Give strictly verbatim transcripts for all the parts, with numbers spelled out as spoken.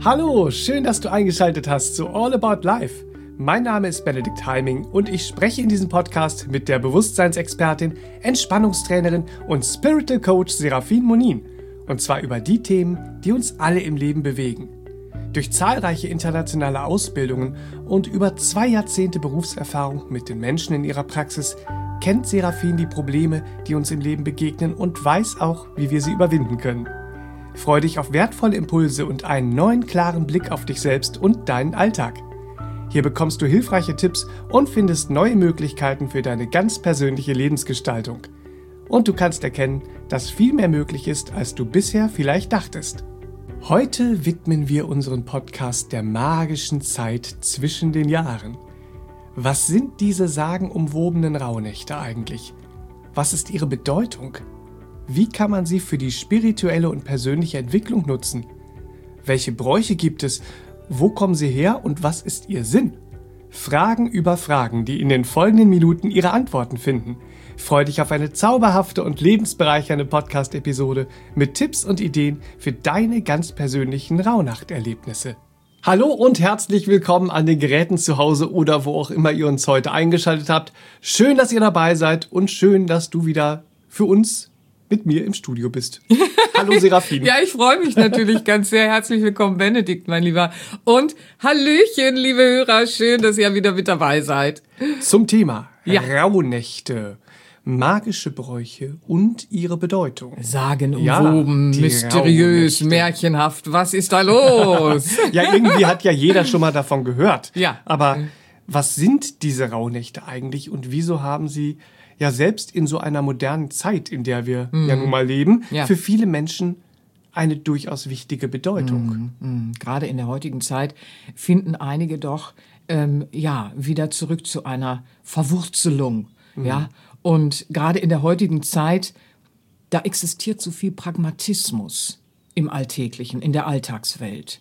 Hallo, schön, dass du eingeschaltet hast zu All About Life. Mein Name ist Benedikt Heiming und ich spreche in diesem Podcast mit der Bewusstseinsexpertin, Entspannungstrainerin und Spiritual Coach Serafin Monin. Und zwar über die Themen, die uns alle im Leben bewegen. Durch zahlreiche internationale Ausbildungen und über zwei Jahrzehnte Berufserfahrung mit den Menschen in ihrer Praxis kennt Serafin die Probleme, die uns im Leben begegnen und weiß auch, wie wir sie überwinden können. Freu dich auf wertvolle Impulse und einen neuen, klaren Blick auf dich selbst und deinen Alltag. Hier bekommst du hilfreiche Tipps und findest neue Möglichkeiten für deine ganz persönliche Lebensgestaltung. Und du kannst erkennen, dass viel mehr möglich ist, als du bisher vielleicht dachtest. Heute widmen wir unseren Podcast der magischen Zeit zwischen den Jahren. Was sind diese sagenumwobenen Rauhnächte eigentlich? Was ist ihre Bedeutung? Wie kann man sie für die spirituelle und persönliche Entwicklung nutzen? Welche Bräuche gibt es? Wo kommen sie her und was ist ihr Sinn? Fragen über Fragen, die in den folgenden Minuten ihre Antworten finden. Freu dich auf eine zauberhafte und lebensbereichernde Podcast-Episode mit Tipps und Ideen für deine ganz persönlichen Rauhnachterlebnisse. Hallo und herzlich willkommen an den Geräten zu Hause oder wo auch immer ihr uns heute eingeschaltet habt. Schön, dass ihr dabei seid und schön, dass du wieder für uns mit mir im Studio bist. Hallo Serafin. Ja, ich freue mich natürlich ganz sehr. Herzlich willkommen, Benedikt, mein Lieber. Und Hallöchen, liebe Hörer. Schön, dass ihr wieder mit dabei seid. Zum Thema Ja. Rauhnächte, magische Bräuche und ihre Bedeutung. Sagenumwoben, Ja, die mysteriös, Rauhnächte. märchenhaft. Was ist da los? Ja, irgendwie hat ja jeder schon mal davon gehört. Ja. Aber was sind diese Rauhnächte eigentlich und wieso haben sie ja selbst in so einer modernen Zeit, in der wir ja nun mal leben, Ja. für viele Menschen eine durchaus wichtige Bedeutung? Mm, Gerade in der heutigen Zeit finden einige doch ähm, ja wieder zurück zu einer Verwurzelung. Ja, und gerade in der heutigen Zeit, da existiert so viel Pragmatismus im Alltäglichen, in der Alltagswelt.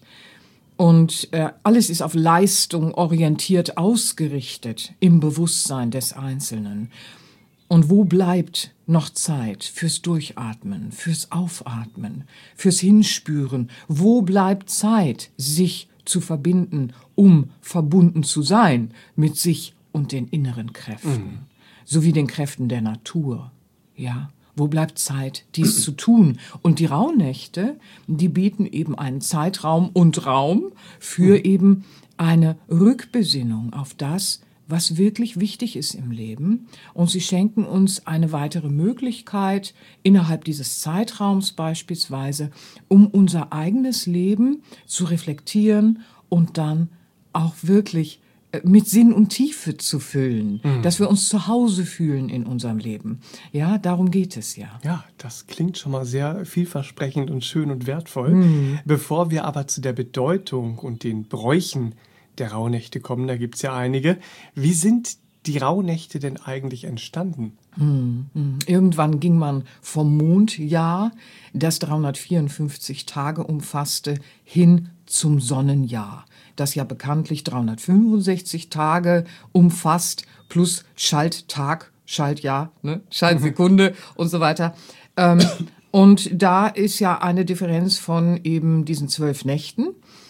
Und äh, alles ist auf Leistung orientiert ausgerichtet im Bewusstsein des Einzelnen. Und wo bleibt noch Zeit fürs Durchatmen, fürs Aufatmen, fürs Hinspüren? Wo bleibt Zeit, sich zu verbinden, um verbunden zu sein mit sich und den inneren Kräften, sowie den Kräften der Natur? Ja, wo bleibt Zeit, dies zu tun? Und die Rauhnächte, die bieten eben einen Zeitraum und Raum für eben eine Rückbesinnung auf das, was wirklich wichtig ist im Leben. Und sie schenken uns eine weitere Möglichkeit innerhalb dieses Zeitraums beispielsweise, um unser eigenes Leben zu reflektieren und dann auch wirklich äh, mit Sinn und Tiefe zu füllen, Mhm. dass wir uns zu Hause fühlen in unserem Leben. Ja, darum geht es ja. Ja, das klingt schon mal sehr vielversprechend und schön und wertvoll. Bevor wir aber zu der Bedeutung und den Bräuchen der Rauhnächte kommen, da gibt's ja einige. Wie sind die Rauhnächte denn eigentlich entstanden? Irgendwann ging man vom Mondjahr, das dreihundertvierundfünfzig Tage umfasste, hin zum Sonnenjahr, das ja bekanntlich dreihundertfünfundsechzig Tage umfasst, plus Schalttag, Schaltjahr, ne? Schaltsekunde und so weiter. Ähm, und da ist ja eine Differenz von eben diesen zwölf Nächten.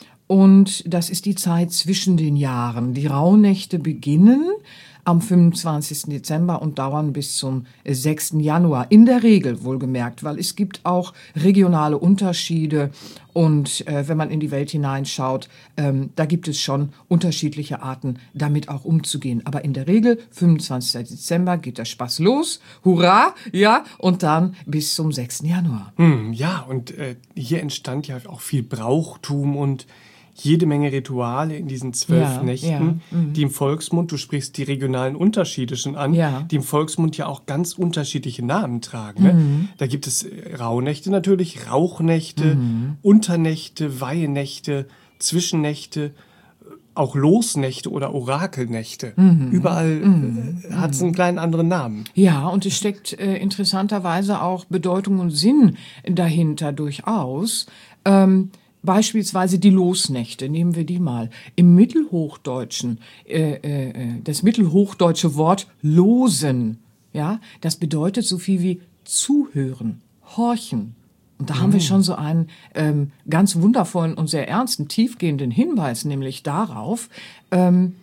Und das ist die Zeit zwischen den Jahren. Die Rauhnächte beginnen am fünfundzwanzigsten Dezember und dauern bis zum sechsten Januar. In der Regel wohlgemerkt, weil es gibt auch regionale Unterschiede. Und äh, wenn man in die Welt hineinschaut, ähm, da gibt es schon unterschiedliche Arten, damit auch umzugehen. Aber in der Regel, fünfundzwanzigsten Dezember geht der Spaß los. Hurra! Ja, und dann bis zum sechsten Januar. Hm, ja, und äh, hier entstand ja auch viel Brauchtum und jede Menge Rituale in diesen zwölf Ja, Nächten, ja, mhm. die im Volksmund, du sprichst die regionalen Unterschiede schon an, Ja. die im Volksmund ja auch ganz unterschiedliche Namen tragen. Ne? Mhm. Da gibt es äh, Rauhnächte natürlich, Rauchnächte, Mhm. Unternächte, Weihenächte, Zwischennächte, auch Losnächte oder Orakelnächte. Mhm. Überall äh, hat es einen kleinen anderen Namen. Ja, und es steckt äh, interessanterweise auch Bedeutung und Sinn dahinter durchaus. Ähm, Beispielsweise die Losnächte, nehmen wir die mal. Im Mittelhochdeutschen, äh, äh, das mittelhochdeutsche Wort losen, ja, das bedeutet so viel wie zuhören, horchen, Und da haben wir schon so einen ähm, ganz wundervollen und sehr ernsten, tiefgehenden Hinweis, nämlich darauf, ähm,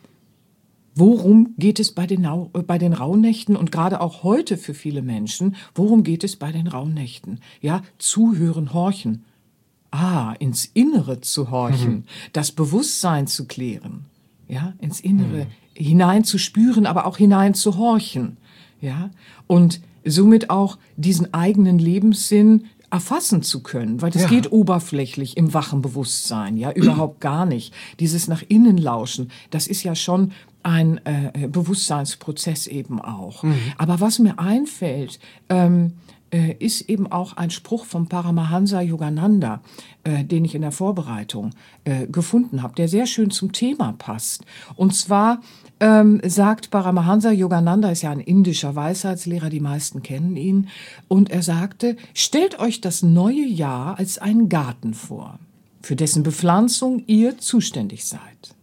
worum geht es bei den, Nau- äh, bei den Rauhnächten und gerade auch heute für viele Menschen, worum geht es bei den Rauhnächten? Ja, zuhören, horchen. Ah, ins Innere zu horchen, mhm. das Bewusstsein zu klären, ja, ins Innere mhm. hinein zu spüren, aber auch hinein zu horchen, ja, und somit auch diesen eigenen Lebenssinn erfassen zu können, weil das ja. geht oberflächlich im wachen Bewusstsein, ja, überhaupt gar nicht. Dieses nach innen lauschen, das ist ja schon ein äh, Bewusstseinsprozess eben auch. Mhm. Aber was mir einfällt, ähm, äh, ist eben auch ein Spruch vom Paramahansa Yogananda, äh, den ich in der Vorbereitung äh, gefunden habe, der sehr schön zum Thema passt. Und zwar ähm, sagt Paramahansa Yogananda, ist ja ein indischer Weisheitslehrer, die meisten kennen ihn, und er sagte, stellt euch das neue Jahr als einen Garten vor, für dessen Bepflanzung ihr zuständig seid.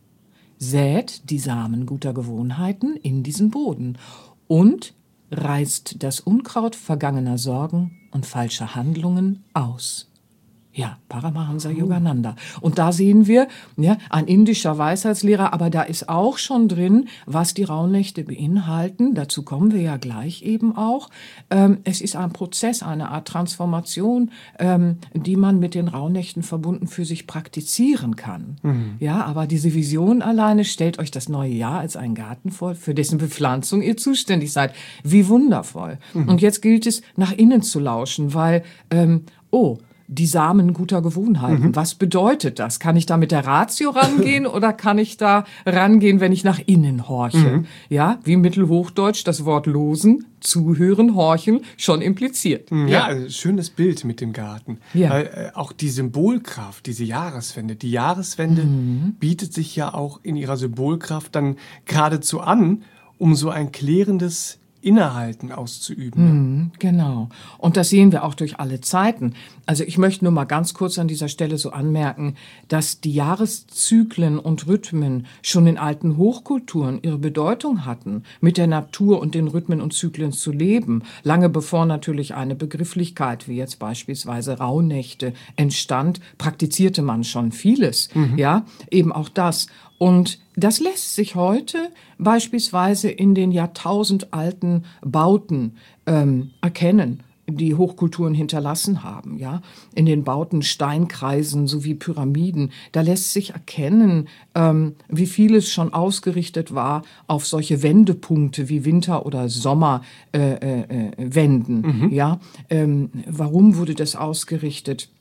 Sät die Samen guter Gewohnheiten in diesen Boden und reißt das Unkraut vergangener Sorgen und falscher Handlungen aus. Ja, Paramahansa Yogananda. Und da sehen wir, ja, ein indischer Weisheitslehrer, aber da ist auch schon drin, was die Rauhnächte beinhalten. Dazu kommen wir ja gleich eben auch. Ähm, es ist ein Prozess, eine Art Transformation, ähm, die man mit den Rauhnächten verbunden für sich praktizieren kann. Mhm. Ja, aber diese Vision alleine, stellt euch das neue Jahr als einen Garten vor, für dessen Bepflanzung ihr zuständig seid. Wie wundervoll. Mhm. Und jetzt gilt es, nach innen zu lauschen, weil, ähm, oh, die Samen guter Gewohnheiten. Mhm. Was bedeutet das? Kann ich da mit der Ratio rangehen oder kann ich da rangehen, wenn ich nach innen horche? Mhm. Ja, wie Mittelhochdeutsch das Wort losen, zuhören, horchen schon impliziert. Ja, ja. Also schönes Bild mit dem Garten. Ja. Weil, äh, auch die Symbolkraft, diese Jahreswende. Die Jahreswende mhm. bietet sich ja auch in ihrer Symbolkraft dann geradezu an, um so ein klärendes Innehalten auszuüben. Mhm, genau. Und das sehen wir auch durch alle Zeiten. Also ich möchte nur mal ganz kurz an dieser Stelle so anmerken, dass die Jahreszyklen und Rhythmen schon in alten Hochkulturen ihre Bedeutung hatten, mit der Natur und den Rhythmen und Zyklen zu leben, lange bevor natürlich eine Begrifflichkeit wie jetzt beispielsweise Rauhnächte entstand, praktizierte man schon vieles. Mhm. Ja, eben auch das. Und das lässt sich heute beispielsweise in den jahrtausendalten Bauten ähm, erkennen, die Hochkulturen hinterlassen haben, ja, in den Bauten, Steinkreisen sowie Pyramiden. Da lässt sich erkennen, ähm, wie vieles schon ausgerichtet war auf solche Wendepunkte wie Winter- oder Sommerwenden. Äh, äh, Wenden, mhm. ja, ähm, warum wurde das ausgerichtet?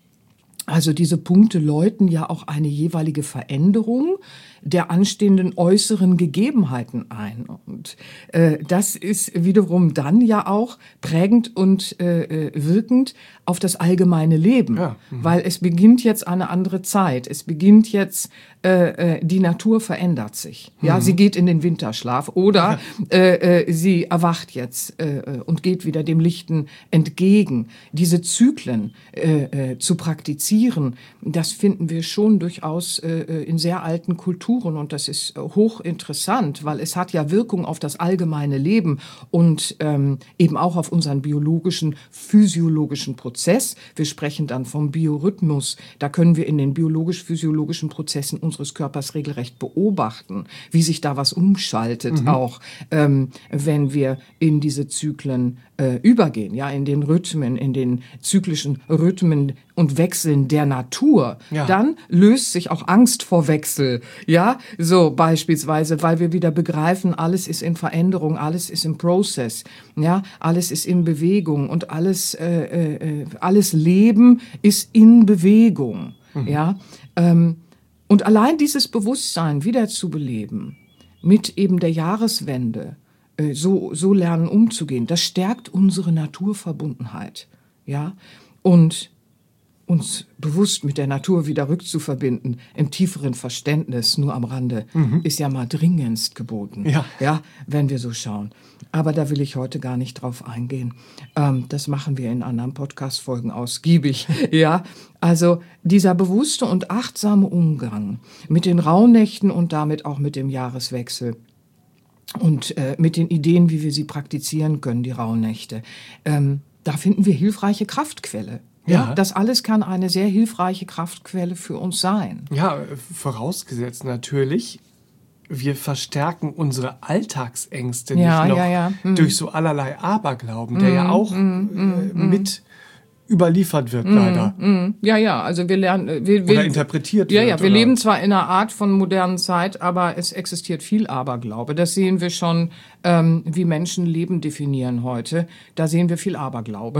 Also diese Punkte läuten ja auch eine jeweilige Veränderung der anstehenden äußeren Gegebenheiten ein. Und äh, das ist wiederum dann ja auch prägend und äh, wirkend auf das allgemeine Leben. Ja. Mhm. Weil es beginnt jetzt eine andere Zeit. Es beginnt jetzt, äh, die Natur verändert sich. Ja, mhm. Sie geht in den Winterschlaf oder äh, sie erwacht jetzt äh, und geht wieder dem Lichten entgegen. Diese Zyklen äh, äh, zu praktizieren, das finden wir schon durchaus äh, in sehr alten Kulturen. Und das ist hochinteressant, weil es hat ja Wirkung auf das allgemeine Leben und ähm, eben auch auf unseren biologischen, physiologischen Prozess. Wir sprechen dann vom Biorhythmus. Da können wir in den biologisch-physiologischen Prozessen unseres Körpers regelrecht beobachten, wie sich da was umschaltet, mhm. auch ähm, wenn wir in diese Zyklen äh, übergehen, ja, in den Rhythmen, in den zyklischen Rhythmen und Wechseln der Natur. Ja. Dann löst sich auch Angst vor Wechsel, ja, so beispielsweise, weil wir wieder begreifen, alles ist in Veränderung, alles ist im Prozess, ja, alles ist in Bewegung und alles, äh, äh, alles Leben ist in Bewegung, mhm. ja, ähm, und allein dieses Bewusstsein wieder zu beleben, mit eben der Jahreswende, äh, so, so lernen umzugehen, das stärkt unsere Naturverbundenheit, ja, und uns bewusst mit der Natur wieder rückzuverbinden, im tieferen Verständnis, nur am Rande, mhm. ist ja mal dringendst geboten, ja. ja, wenn wir so schauen. Aber da will ich heute gar nicht drauf eingehen. Ähm, das machen wir in anderen Podcast-Folgen ausgiebig, ja. Also dieser bewusste und achtsame Umgang mit den Rauhnächten und damit auch mit dem Jahreswechsel und äh, mit den Ideen, wie wir sie praktizieren können, die Rauhnächte, ähm, da finden wir hilfreiche Kraftquelle. Ja, Ja. das alles kann eine sehr hilfreiche Kraftquelle für uns sein. Ja, vorausgesetzt natürlich, wir verstärken unsere Alltagsängste Ja, nicht noch ja, ja. Mhm. durch so allerlei Aberglauben, der ja auch äh, mit überliefert wird, leider. Ja, ja, also wir lernen, äh, wir, Oder wir, interpretiert ja, wird. ja, wir oder? leben zwar in einer Art von modernen Zeit, aber es existiert viel Aberglaube. Das sehen wir schon, ähm, wie Menschen Leben definieren heute. Da sehen wir viel Aberglaube.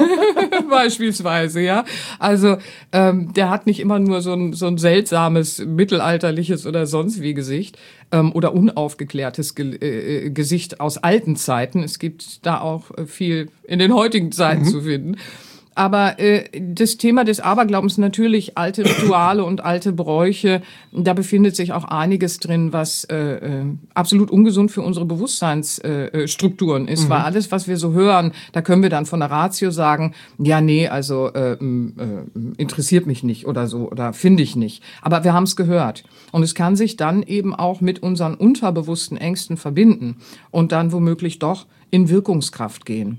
Beispielsweise, ja. Also, ähm, der hat nicht immer nur so ein, so ein seltsames, mittelalterliches oder sonst wie Gesicht, ähm, oder unaufgeklärtes Ge äh, Gesicht aus alten Zeiten. Es gibt da auch äh, viel in den heutigen Zeiten zu finden. Aber äh, das Thema des Aberglaubens, natürlich alte Rituale und alte Bräuche, da befindet sich auch einiges drin, was äh, äh, absolut ungesund für unsere Bewusstseinsstrukturen äh, ist. Mhm. Weil alles, was wir so hören, da können wir dann von der Ratio sagen, ja, nee, also äh, äh, interessiert mich nicht oder so oder finde ich nicht. Aber wir haben es gehört. Und es kann sich dann eben auch mit unseren unterbewussten Ängsten verbinden und dann womöglich doch in Wirkungskraft gehen.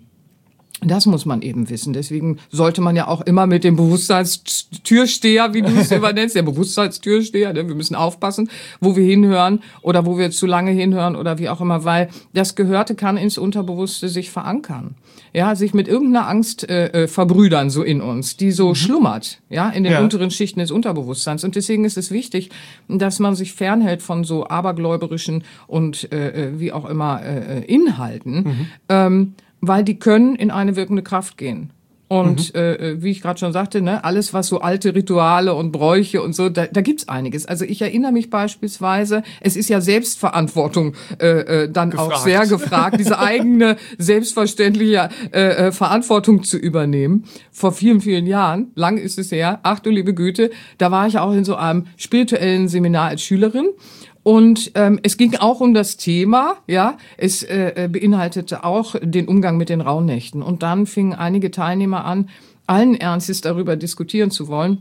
Das muss man eben wissen. Deswegen sollte man ja auch immer mit dem Bewusstseinstürsteher, wie du es immer nennst, der Bewusstseinstürsteher, ne? Wir müssen aufpassen, wo wir hinhören oder wo wir zu lange hinhören oder wie auch immer, weil das Gehörte kann ins Unterbewusste sich verankern. Ja, sich mit irgendeiner Angst äh, verbrüdern so in uns, die so mhm. schlummert, ja, in den ja. unteren Schichten des Unterbewusstseins. Und deswegen ist es wichtig, dass man sich fernhält von so abergläuberischen und äh, wie auch immer äh, Inhalten, mhm. ähm, weil die können in eine wirkende Kraft gehen. Und mhm. äh, wie ich gerade schon sagte, ne, alles, was so alte Rituale und Bräuche und so, da, da gibt's einiges. Also ich erinnere mich beispielsweise, es ist ja Selbstverantwortung äh, äh, dann gefragt. Auch sehr gefragt, diese eigene selbstverständliche äh, äh, Verantwortung zu übernehmen. Vor vielen, vielen Jahren, lang ist es her, ach du liebe Güte, da war ich auch in so einem spirituellen Seminar als Schülerin. Und ähm, es ging auch um das Thema, ja, es äh, beinhaltete auch den Umgang mit den Rauhnächten. Und dann fingen einige Teilnehmer an, allen Ernstes darüber diskutieren zu wollen,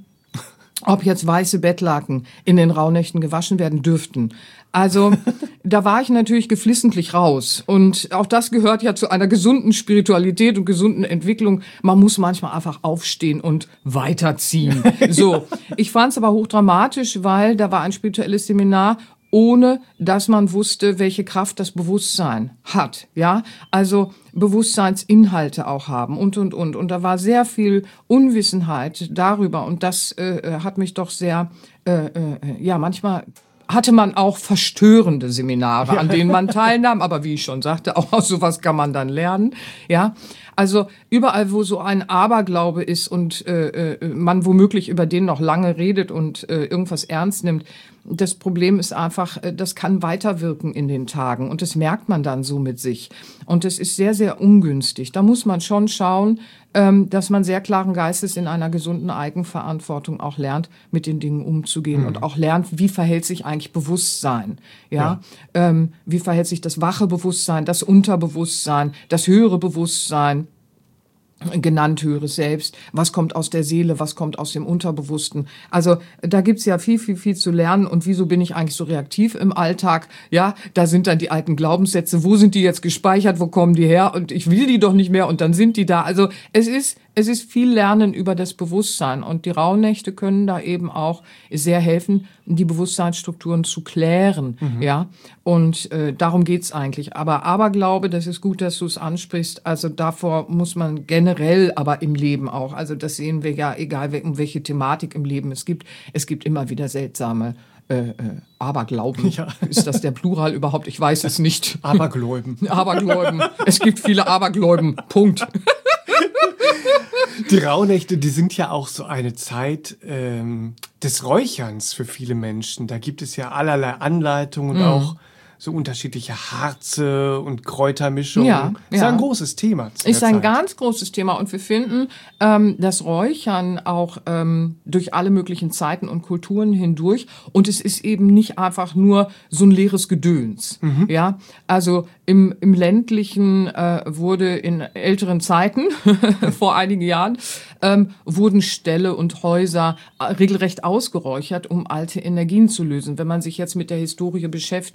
ob jetzt weiße Bettlaken in den Rauhnächten gewaschen werden dürften. Also da war ich natürlich geflissentlich raus. Und auch das gehört ja zu einer gesunden Spiritualität und gesunden Entwicklung. Man muss manchmal einfach aufstehen und weiterziehen. So, ich fand es aber hochdramatisch, weil da war ein spirituelles Seminar, ohne dass man wusste, welche Kraft das Bewusstsein hat, ja, also Bewusstseinsinhalte auch haben und, und, und. Und da war sehr viel Unwissenheit darüber und das äh, hat mich doch sehr, äh, äh, ja, manchmal hatte man auch verstörende Seminare, an denen man teilnahm, aber wie ich schon sagte, auch aus sowas kann man dann lernen, ja. Also überall, wo so ein Aberglaube ist und äh, äh, man womöglich über den noch lange redet und äh, irgendwas ernst nimmt, das Problem ist einfach, äh, das kann weiterwirken in den Tagen und das merkt man dann so mit sich. Und das ist sehr, sehr ungünstig. Da muss man schon schauen, ähm, dass man sehr klaren Geistes in einer gesunden Eigenverantwortung auch lernt, mit den Dingen umzugehen mhm. und auch lernt, wie verhält sich eigentlich Bewusstsein, ja, ja. Ähm, wie verhält sich das wache Bewusstsein, das Unterbewusstsein, das höhere Bewusstsein, genannt höheres Selbst, was kommt aus der Seele, was kommt aus dem Unterbewussten. Also da gibt's ja viel, viel, viel zu lernen. Und wieso bin ich eigentlich so reaktiv im Alltag? Ja, da sind dann die alten Glaubenssätze, wo sind die jetzt gespeichert, wo kommen die her? Und ich will die doch nicht mehr und dann sind die da. Also es ist es ist viel Lernen über das Bewusstsein. Und die Rauhnächte können da eben auch sehr helfen, die Bewusstseinsstrukturen zu klären. Mhm. Ja, und äh, darum geht's eigentlich. Aber Aberglaube, das ist gut, dass du es ansprichst. Also davor muss man generell aber im Leben auch, also das sehen wir ja, egal um welche Thematik im Leben es gibt, es gibt immer wieder seltsame Äh, äh, Aberglauben. Ja. Ist das der Plural überhaupt? Ich weiß es nicht. Abergläuben. Abergläuben. Es gibt viele Abergläuben. Punkt. Die Rauhnächte, die sind ja auch so eine Zeit ähm, des Räucherns für viele Menschen. Da gibt es ja allerlei Anleitungen und mhm. auch so unterschiedliche Harze und Kräutermischungen. Ja, ist ja ein großes Thema. Ist ein ganz großes Thema und wir finden ähm, das Räuchern auch ähm, durch alle möglichen Zeiten und Kulturen hindurch und es ist eben nicht einfach nur so ein leeres Gedöns. Mhm. Ja, also im, im ländlichen äh, wurde in älteren Zeiten vor einigen Jahren ähm, wurden Ställe und Häuser regelrecht ausgeräuchert, um alte Energien zu lösen. Wenn man sich jetzt mit der Historie beschäftigt, wie wurde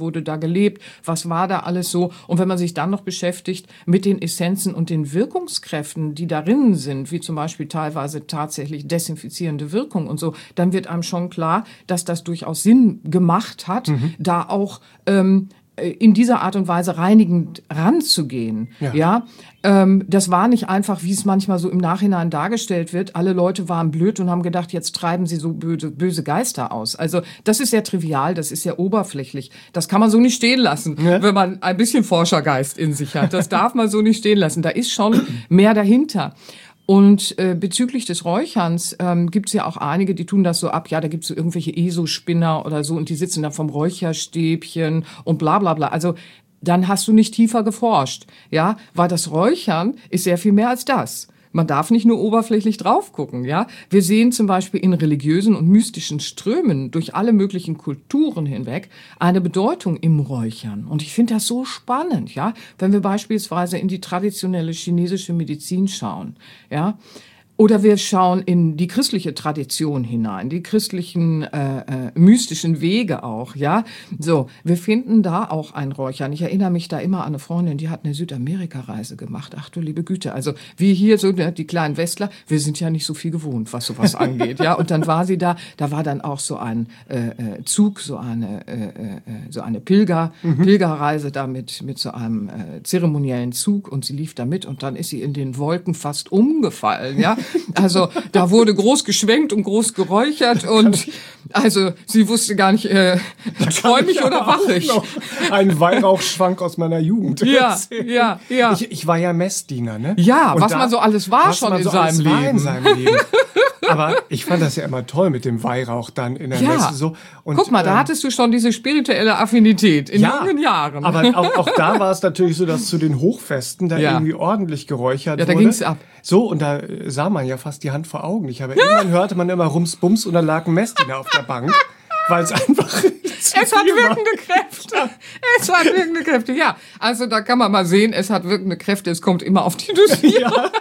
wurde da gelebt, was war da alles so. Und wenn man sich dann noch beschäftigt mit den Essenzen und den Wirkungskräften, die darin sind, wie zum Beispiel teilweise tatsächlich desinfizierende Wirkung und so, dann wird einem schon klar, dass das durchaus Sinn gemacht hat, mhm. da auch ähm, in dieser Art und Weise reinigend ranzugehen. Ja, ja? Ähm, das war nicht einfach, wie es manchmal so im Nachhinein dargestellt wird. Alle Leute waren blöd und haben gedacht, jetzt treiben sie so böse, böse Geister aus. Also das ist sehr trivial, das ist sehr oberflächlich. Das kann man so nicht stehen lassen, ja. wenn man ein bisschen Forschergeist in sich hat. Das darf man so nicht stehen lassen. Da ist schon mehr dahinter. Und äh, bezüglich des Räucherns ähm, gibt es ja auch einige, die tun das so ab, ja, da gibt es so irgendwelche E S O-Spinner oder so und die sitzen da vom Räucherstäbchen und bla bla bla. Also dann hast du nicht tiefer geforscht, ja, weil das Räuchern ist sehr viel mehr als das. Man darf nicht nur oberflächlich drauf gucken, ja. Wir sehen zum Beispiel in religiösen und mystischen Strömen durch alle möglichen Kulturen hinweg eine Bedeutung im Räuchern. Und ich finde das so spannend, ja. Wenn wir beispielsweise in die traditionelle chinesische Medizin schauen, ja. Oder wir schauen in die christliche Tradition hinein, die christlichen äh, äh, mystischen Wege auch, ja. So, wir finden da auch ein Räuchern. Ich erinnere mich da immer an eine Freundin, die hat eine Südamerika-Reise gemacht. Ach du liebe Güte, also wie hier so ne, die kleinen Westler, wir sind ja nicht so viel gewohnt, was sowas angeht, ja. Und dann war sie da, da war dann auch so ein äh, Zug, so eine äh, äh, so eine Pilger mhm. Pilgerreise da mit mit so einem äh, zeremoniellen Zug und sie lief da mit und dann ist sie in den Wolken fast umgefallen, ja. Also da wurde groß geschwenkt und groß geräuchert und also sie wusste gar nicht, äh, träume ich oder wache ich? Ein Weihrauchschwank aus meiner Jugend. Ja, ja, ja. Ich, ich war ja Messdiener, ne? Ja, und was da, man so alles war schon in, so seinem alles Leben. War in seinem Leben. Aber ich fand das ja immer toll mit dem Weihrauch dann in der ja. Messe so. Und, guck mal, da ähm, hattest du schon diese spirituelle Affinität in ja, jungen Jahren. Aber auch, auch da war es natürlich so, dass zu den Hochfesten da ja. irgendwie ordentlich geräuchert ja, da wurde. ging's ab. So, und da sah man ja fast die Hand vor Augen. Ich habe irgendwann hörte man immer Rums, Bums und da lag ein Messdiener auf der Bank. Weil es einfach Es hat wirkende Kräfte. Es hat wirkende Kräfte, ja. Also da kann man mal sehen, es hat wirkende Kräfte. Es kommt immer auf die Dosierung an.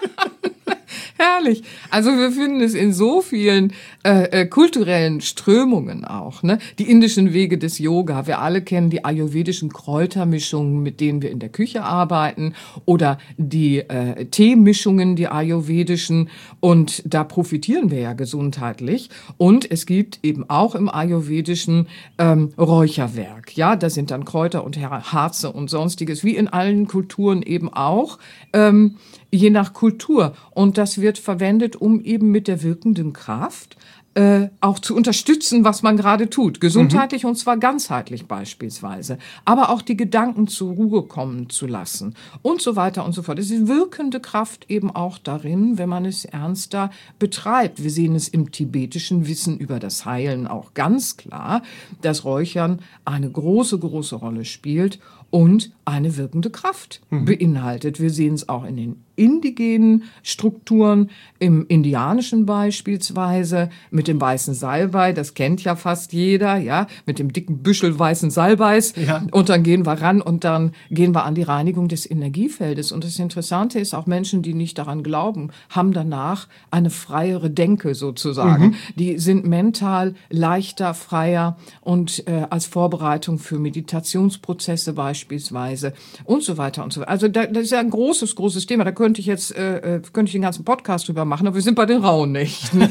Herrlich. Also wir finden es in so vielen äh, äh, kulturellen Strömungen auch. Ne? Die indischen Wege des Yoga. Wir alle kennen die ayurvedischen Kräutermischungen, mit denen wir in der Küche arbeiten. Oder die äh, Teemischungen, die ayurvedischen. Und da profitieren wir ja gesundheitlich. Und es gibt eben auch im ayurvedischen ähm, Räucherwerk. Ja, da sind dann Kräuter und Harze und sonstiges. Wie in allen Kulturen eben auch. Ähm, je nach Kultur. Und das wird verwendet, um eben mit der wirkenden Kraft äh, auch zu unterstützen, was man gerade tut. Gesundheitlich mhm. und zwar ganzheitlich beispielsweise. Aber auch die Gedanken zur Ruhe kommen zu lassen und so weiter und so fort. Es ist wirkende Kraft eben auch darin, wenn man es ernster betreibt. Wir sehen es im tibetischen Wissen über das Heilen auch ganz klar, dass Räuchern eine große, große Rolle spielt und eine wirkende Kraft mhm. beinhaltet. Wir sehen es auch in den indigenen Strukturen, im Indianischen beispielsweise, mit dem weißen Salbei, das kennt ja fast jeder, ja, mit dem dicken Büschel weißen Salbeis. Ja. Und dann gehen wir ran und dann gehen wir an die Reinigung des Energiefeldes. Und das Interessante ist, auch Menschen, die nicht daran glauben, haben danach eine freiere Denke sozusagen. Mhm. Die sind mental leichter, freier und äh, als Vorbereitung für Meditationsprozesse beispielsweise und so weiter und so weiter. Also da, das ist ja ein großes, großes Thema. Da könnte ich jetzt äh, könnte ich den ganzen Podcast drüber machen, aber wir sind bei den Rauhnächten.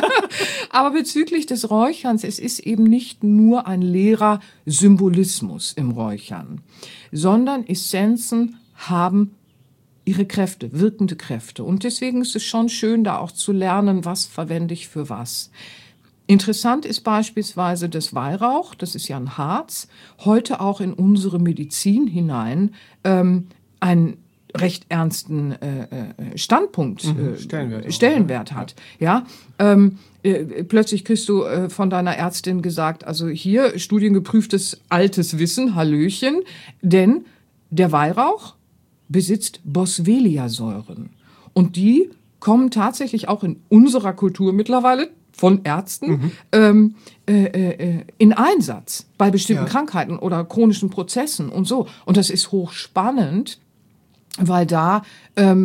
Aber bezüglich des Räucherns, es ist eben nicht nur ein leerer Symbolismus im Räuchern, sondern Essenzen haben ihre Kräfte, wirkende Kräfte. Und deswegen ist es schon schön, da auch zu lernen, was verwende ich für was. Interessant ist beispielsweise das Weihrauch, das ist ja ein Harz, heute auch in unsere Medizin hinein ähm, ein recht ernsten äh, Standpunkt, mhm, äh, Stellenwert, Stellenwert auch, hat. Ja, ähm, äh, plötzlich kriegst du äh, von deiner Ärztin gesagt, also hier studiengeprüftes altes Wissen, Hallöchen, denn der Weihrauch besitzt Boswellia-Säuren und die kommen tatsächlich auch in unserer Kultur mittlerweile von Ärzten mhm. ähm, äh, äh, in Einsatz bei bestimmten ja. Krankheiten oder chronischen Prozessen und so. Und das ist hochspannend, weil da ähm,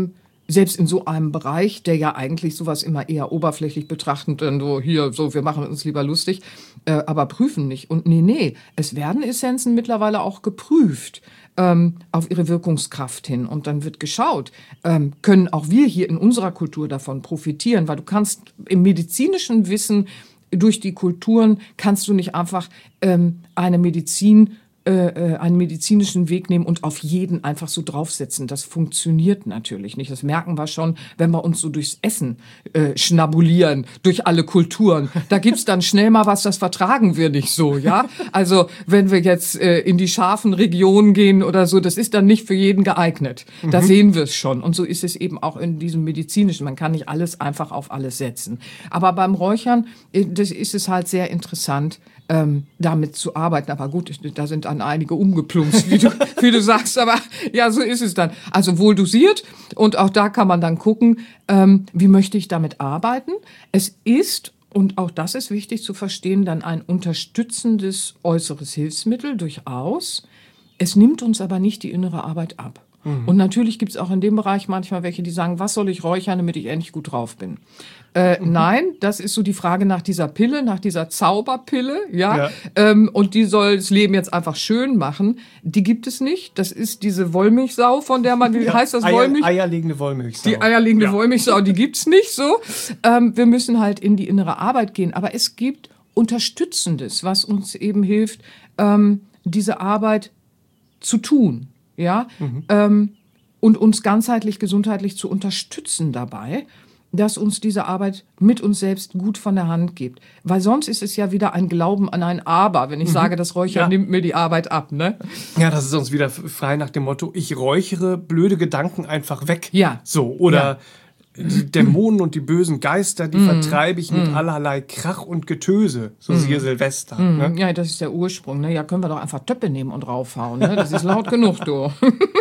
selbst in so einem Bereich, der ja eigentlich sowas immer eher oberflächlich betrachtend, dann so hier, so, wir machen uns lieber lustig, äh, aber prüfen nicht. Und nee, nee, es werden Essenzen mittlerweile auch geprüft ähm, auf ihre Wirkungskraft hin. Und dann wird geschaut, ähm, können auch wir hier in unserer Kultur davon profitieren, weil du kannst im medizinischen Wissen durch die Kulturen kannst du nicht einfach ähm, eine Medizin äh, einen medizinischen Weg nehmen und auf jeden einfach so draufsetzen. Das funktioniert natürlich nicht. Das merken wir schon, wenn wir uns so durchs Essen äh, schnabulieren, durch alle Kulturen. Da gibt's dann schnell mal was, das vertragen wir nicht so, ja. Also wenn wir jetzt äh, in die scharfen Regionen gehen oder so, das ist dann nicht für jeden geeignet. Da mhm. sehen wir es schon. Und so ist es eben auch in diesem medizinischen. Man kann nicht alles einfach auf alles setzen. Aber beim Räuchern, äh, das ist es halt sehr interessant, Ähm, damit zu arbeiten. Aber gut, da sind dann einige umgeplumpst, wie du, wie du sagst. Aber ja, so ist es dann. Also wohl dosiert. Und auch da kann man dann gucken, ähm, wie möchte ich damit arbeiten. Es ist, und auch das ist wichtig zu verstehen, dann ein unterstützendes äußeres Hilfsmittel durchaus. Es nimmt uns aber nicht die innere Arbeit ab. Mhm. Und natürlich gibt es auch in dem Bereich manchmal welche, die sagen, was soll ich räuchern, damit ich endlich gut drauf bin. Äh, mhm. Nein, das ist so die Frage nach dieser Pille, nach dieser Zauberpille, ja. ja. Ähm, und die soll das Leben jetzt einfach schön machen. Die gibt es nicht. Das ist diese Wollmilchsau, von der man, wie ja. heißt das, Eier, Wollmilch? Eierlegende Wollmilchsau. Die eierlegende ja. Wollmilchsau, die gibt's nicht so. Ähm, wir müssen halt in die innere Arbeit gehen. Aber es gibt Unterstützendes, was uns eben hilft, ähm, diese Arbeit zu tun, ja. Mhm. Ähm, und uns ganzheitlich, gesundheitlich zu unterstützen dabei, dass uns diese Arbeit mit uns selbst gut von der Hand gibt. Weil sonst ist es ja wieder ein Glauben an ein Aber, wenn ich mhm. sage, das Räuchern ja. nimmt mir die Arbeit ab, ne? Ja, das ist uns wieder frei nach dem Motto, ich räuchere blöde Gedanken einfach weg. Ja. So, oder ja. die Dämonen und die bösen Geister, die mm. vertreibe ich mit mm. allerlei Krach und Getöse, so mm. siehe Silvester. Mm. Ne? Ja, das ist der Ursprung, ne? Ja, können wir doch einfach Töpfe nehmen und raufhauen, ne? Das ist laut genug, du.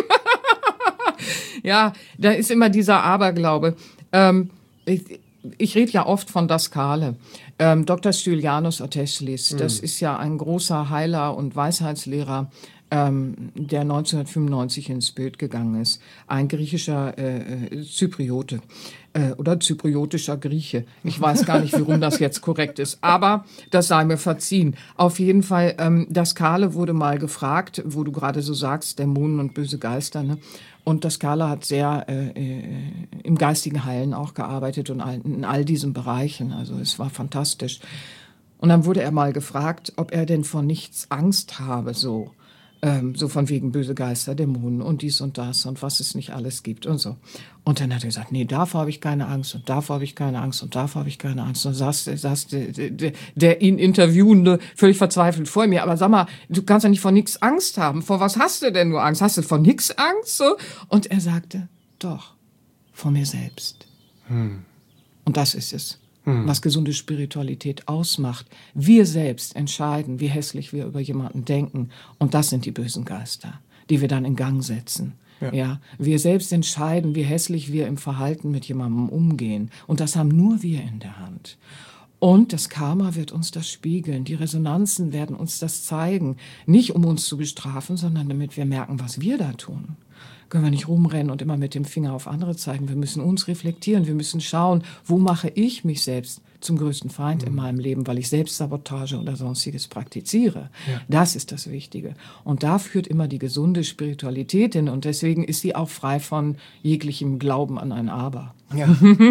Ja, da ist immer dieser Aberglaube. Ähm, Ich, ich rede ja oft von Daskale. Ähm, Doktor Stylianos Orteslis, mhm. das ist ja ein großer Heiler und Weisheitslehrer, ähm, der neunzehnhundertfünfundneunzig ins Bild gegangen ist. Ein griechischer äh, Zypriote äh, oder zypriotischer Grieche. Ich weiß gar nicht, warum das jetzt korrekt ist, aber das sei mir verziehen. Auf jeden Fall, ähm, Daskale wurde mal gefragt, wo du gerade so sagst, Dämonen und böse Geister, ne? Und Daskale hat sehr äh, äh, im geistigen Heilen auch gearbeitet und all, in all diesen Bereichen. Also es war fantastisch. Und dann wurde er mal gefragt, ob er denn vor nichts Angst habe, so. Ähm, so von wegen böse Geister, Dämonen und dies und das und was es nicht alles gibt und so. Und dann hat er gesagt, nee, davor habe ich keine Angst und davor habe ich keine Angst und davor habe ich keine Angst. Und saß, saß der, der, der ihn Interviewende völlig verzweifelt vor mir. Aber sag mal, du kannst ja nicht vor nichts Angst haben. Vor was hast du denn nur Angst? Hast du vor nichts Angst? So? Und er sagte, doch, vor mir selbst. Hm. Und das ist es, was gesunde Spiritualität ausmacht. Wir selbst entscheiden, wie hässlich wir über jemanden denken. Und das sind die bösen Geister, die wir dann in Gang setzen. Ja. Ja, wir selbst entscheiden, wie hässlich wir im Verhalten mit jemandem umgehen. Und das haben nur wir in der Hand. Und das Karma wird uns das spiegeln. Die Resonanzen werden uns das zeigen. Nicht um uns zu bestrafen, sondern damit wir merken, was wir da tun. Können wir nicht rumrennen und immer mit dem Finger auf andere zeigen. Wir müssen uns reflektieren. Wir müssen schauen, wo mache ich mich selbst zum größten Feind mhm. in meinem Leben, weil ich Selbstsabotage oder sonstiges praktiziere. Ja. Das ist das Wichtige. Und da führt immer die gesunde Spiritualität hin. Und deswegen ist sie auch frei von jeglichem Glauben an ein Aber. Ja,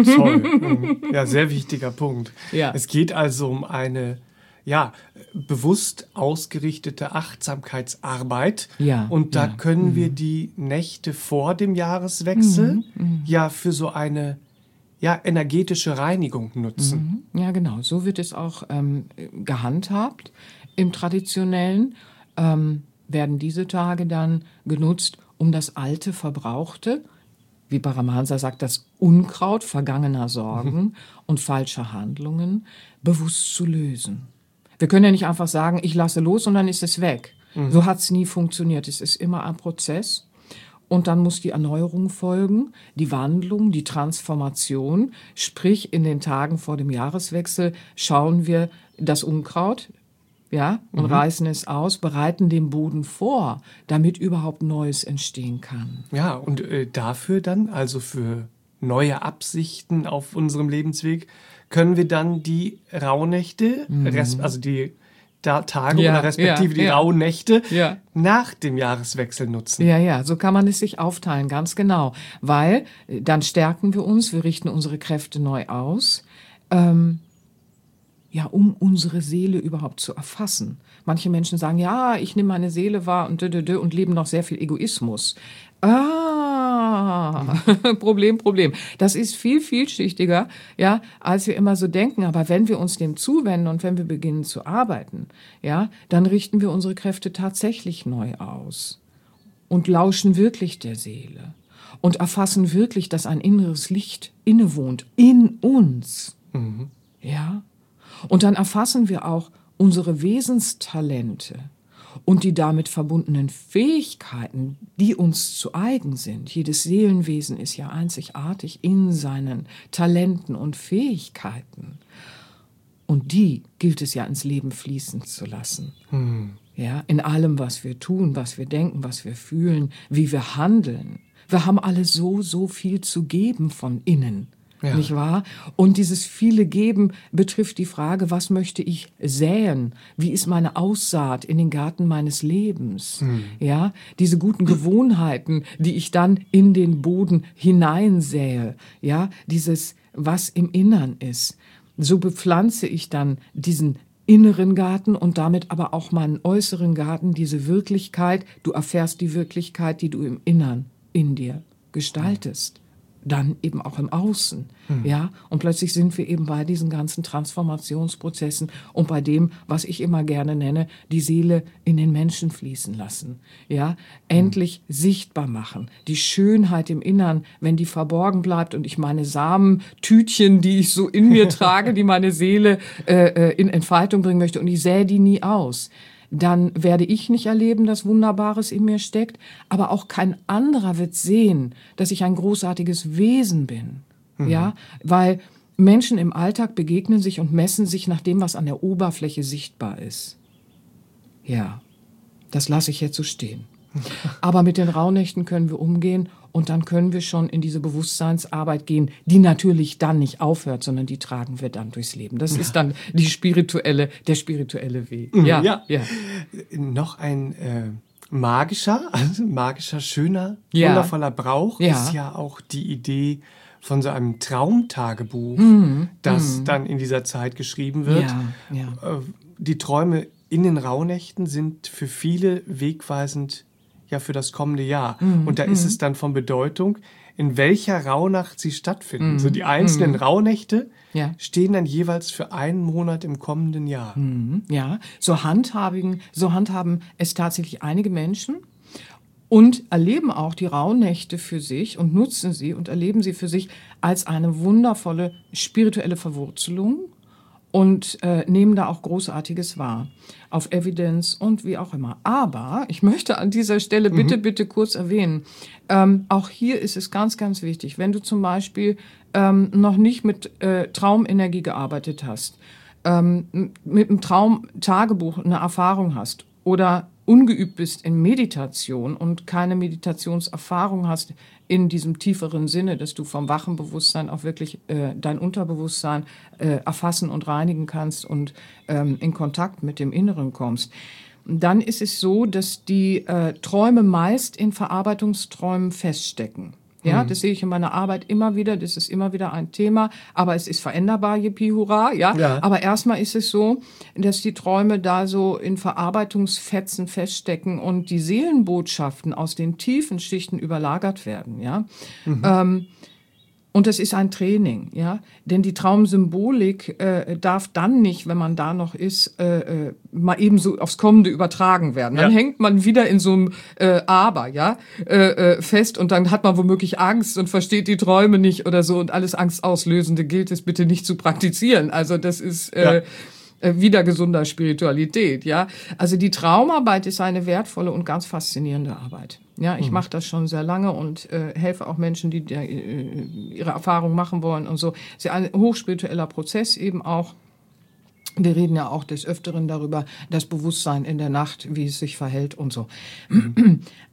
toll. Ja, sehr wichtiger Punkt. Ja. Es geht also um eine ja, bewusst ausgerichtete Achtsamkeitsarbeit. Ja, und da ja. können mhm. wir die Nächte vor dem Jahreswechsel mhm, mhm. ja für so eine ja, energetische Reinigung nutzen. Mhm. Ja, genau. So wird es auch ähm, gehandhabt. Im Traditionellen ähm, werden diese Tage dann genutzt, um das alte, verbrauchte, wie Paramahansa sagt, das Unkraut vergangener Sorgen mhm. und falscher Handlungen bewusst zu lösen. Wir können ja nicht einfach sagen, ich lasse los und dann ist es weg. Mhm. So hat es nie funktioniert. Es ist immer ein Prozess. Und dann muss die Erneuerung folgen, die Wandlung, die Transformation. Sprich, in den Tagen vor dem Jahreswechsel schauen wir das Unkraut, ja, und mhm. reißen es aus, bereiten den Boden vor, damit überhaupt Neues entstehen kann. Ja, und äh, dafür dann, also für neue Absichten auf unserem Lebensweg, können wir dann die Rauhnächte, mhm. also die da Tage ja, oder respektive ja, die ja. Rauhnächte ja. nach dem Jahreswechsel nutzen. Ja, ja, so kann man es sich aufteilen, ganz genau. Weil dann stärken wir uns, wir richten unsere Kräfte neu aus, ähm, ja, um unsere Seele überhaupt zu erfassen. Manche Menschen sagen, ja, ich nehme meine Seele wahr und, und leben noch sehr viel Egoismus. Ah, Problem, Problem. Das ist viel vielschichtiger, ja, als wir immer so denken. Aber wenn wir uns dem zuwenden und wenn wir beginnen zu arbeiten, ja, dann richten wir unsere Kräfte tatsächlich neu aus und lauschen wirklich der Seele und erfassen wirklich, dass ein inneres Licht innewohnt in uns. Mhm. Ja, und dann erfassen wir auch unsere Wesenstalente und die damit verbundenen Fähigkeiten, die uns zu eigen sind. Jedes Seelenwesen ist ja einzigartig in seinen Talenten und Fähigkeiten. Und die gilt es ja ins Leben fließen zu lassen. Hm. Ja, in allem, was wir tun, was wir denken, was wir fühlen, wie wir handeln. Wir haben alle so, so viel zu geben von innen. Ja. Nicht wahr? Und dieses viele Geben betrifft die Frage, was möchte ich säen? Wie ist meine Aussaat in den Garten meines Lebens? Hm. Ja, diese guten Gewohnheiten, die ich dann in den Boden hineinsähe. Ja, dieses, was im Innern ist. So bepflanze ich dann diesen inneren Garten und damit aber auch meinen äußeren Garten, diese Wirklichkeit. Du erfährst die Wirklichkeit, die du im Innern in dir gestaltest. Dann eben auch im Außen, mhm. ja, und plötzlich sind wir eben bei diesen ganzen Transformationsprozessen und bei dem, was ich immer gerne nenne, die Seele in den Menschen fließen lassen, ja, mhm. endlich sichtbar machen, die Schönheit im Innern, wenn die verborgen bleibt und ich meine Samentütchen, die ich so in mir trage, die meine Seele äh, in Entfaltung bringen möchte und ich sähe die nie aus. Dann werde ich nicht erleben, dass Wunderbares in mir steckt, aber auch kein anderer wird sehen, dass ich ein großartiges Wesen bin. Mhm. Ja, weil Menschen im Alltag begegnen sich und messen sich nach dem, was an der Oberfläche sichtbar ist. Ja, das lasse ich jetzt so stehen. Aber mit den Rauhnächten können wir umgehen und dann können wir schon in diese Bewusstseinsarbeit gehen, die natürlich dann nicht aufhört, sondern die tragen wir dann durchs Leben. Das ja. ist dann die spirituelle, der spirituelle Weg. Ja, ja. ja. Noch ein äh, magischer, also magischer, schöner, ja. wundervoller Brauch ja. ist ja auch die Idee von so einem Traumtagebuch, mhm. das mhm. dann in dieser Zeit geschrieben wird. Ja. Ja. Die Träume in den Rauhnächten sind für viele wegweisend ja für das kommende Jahr. Mm, und da mm. ist es dann von Bedeutung, in welcher Rauhnacht sie stattfinden. Mm, so die einzelnen mm. Rauhnächte ja. stehen dann jeweils für einen Monat im kommenden Jahr. Mm, ja, so handhaben, so handhaben es tatsächlich einige Menschen und erleben auch die Rauhnächte für sich und nutzen sie und erleben sie für sich als eine wundervolle spirituelle Verwurzelung und äh, nehmen da auch Großartiges wahr, auf Evidenz und wie auch immer. Aber ich möchte an dieser Stelle bitte, mhm. bitte kurz erwähnen, ähm, auch hier ist es ganz, ganz wichtig, wenn du zum Beispiel ähm, noch nicht mit äh, Traumenergie gearbeitet hast, ähm, mit einem Traumtagebuch eine Erfahrung hast oder ungeübt bist in Meditation und keine Meditationserfahrung hast in diesem tieferen Sinne, dass du vom wachen Bewusstsein auch wirklich äh, dein Unterbewusstsein äh, erfassen und reinigen kannst und ähm, in Kontakt mit dem Inneren kommst, dann ist es so, dass die äh, Träume meist in Verarbeitungsträumen feststecken. Ja, das sehe ich in meiner Arbeit immer wieder, das ist immer wieder ein Thema, aber es ist veränderbar, yippie, hurra, ja? ja. Aber erstmal ist es so, dass die Träume da so in Verarbeitungsfetzen feststecken und die Seelenbotschaften aus den tiefen Schichten überlagert werden, ja. Mhm. Ähm, Und das ist ein Training, ja, denn die Traumsymbolik äh, darf dann nicht, wenn man da noch ist, äh, äh, mal eben so aufs Kommende übertragen werden. Dann ja. hängt man wieder in so einem äh, Aber, ja, äh, äh, fest und dann hat man womöglich Angst und versteht die Träume nicht oder so und alles Angstauslösende gilt es bitte nicht zu praktizieren. Also das ist äh, ja. wieder gesunder Spiritualität, ja. Also die Traumarbeit ist eine wertvolle und ganz faszinierende Arbeit. Ja, ich mhm. mache das schon sehr lange und äh, helfe auch Menschen, die äh, ihre Erfahrung machen wollen und so. Es ist ein hochspiritueller Prozess eben auch. Wir reden ja auch des Öfteren darüber, das Bewusstsein in der Nacht, wie es sich verhält und so. Mhm.